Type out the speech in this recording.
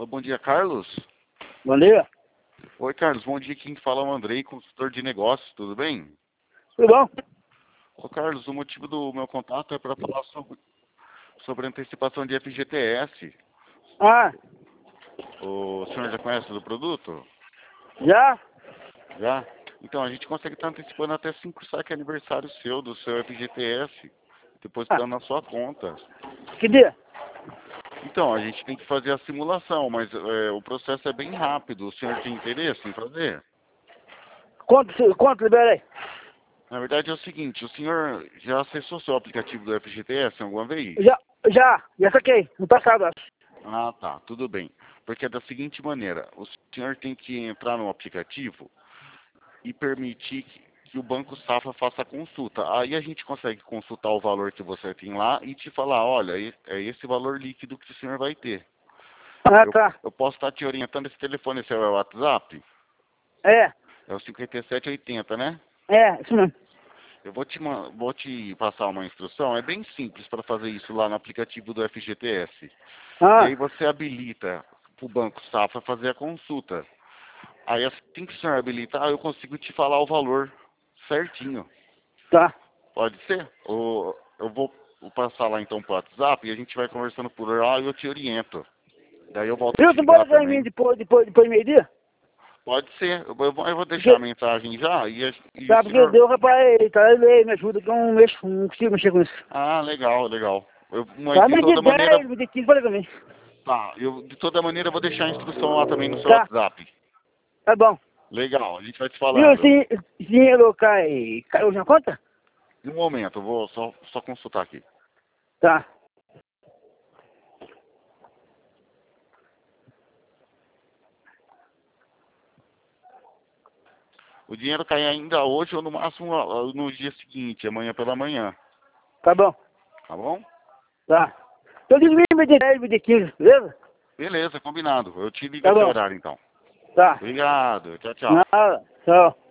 Alô, bom dia, Carlos. Bom dia. Oi, Carlos, bom dia. Quem fala é o Andrei, consultor de negócios, tudo bem? Tudo bom? Ô, Carlos, o motivo do meu contato é para falar sobre antecipação de FGTS. Ah, O senhor já conhece do produto? já? Já? Então, a gente consegue estar antecipando até 5 saques aniversário seu, do seu FGTS, Ah, depositando na sua conta. que dia? Então, a gente tem que fazer a simulação, mas o processo é bem rápido. O senhor tem interesse em fazer? Quanto libera aí? Na verdade é o seguinte, o senhor já acessou seu aplicativo do FGTS alguma vez? Já saquei. No passado, acho. Ah, tá, tudo bem. Porque é da seguinte maneira, o senhor tem que entrar no aplicativo e permitir que o Banco Safra faça a consulta. Aí a gente consegue consultar o valor que você tem lá e te falar, olha, é esse valor líquido que o senhor vai ter. Ah, Eu, tá. eu posso estar te orientando, esse telefone seu é o WhatsApp? É, É o 5780, né? isso mesmo. Eu vou te passar uma instrução, é bem simples para fazer isso lá no aplicativo do FGTS. E Ah, aí você habilita para o Banco Safra fazer a consulta. Aí assim que o senhor habilitar, eu consigo te falar o valor certinho. tá. Pode ser? Ou eu vou passar lá então pro WhatsApp e a gente vai conversando por lá e eu te oriento. Daí eu volto a Viu, te tu ligar pode pra mim também. depois de meio-dia? Pode ser, eu vou deixar a Porque, mensagem já e o tá, porque senhor... deu, rapaz, tá, ele me ajuda que eu não consigo mexer com isso. Ah, legal, legal. Mas Tá, de me de toda maneira... 10, me de 15, pode pra mim. Tá, de toda maneira eu vou deixar a instrução lá também no seu Tá, WhatsApp. tá bom. Legal, a gente vai te Viu, falando. se ele caiu na conta? Um momento, eu vou só consultar aqui. Tá. O dinheiro cai ainda hoje ou no máximo no dia seguinte, amanhã pela manhã. Tá bom. Tá bom? Tá. Então diz me de 10, me de 15, beleza? Beleza, combinado. Eu te ligo Tá esse bom. horário então. Tá. Obrigado, tchau, tchau. Nada. Tchau.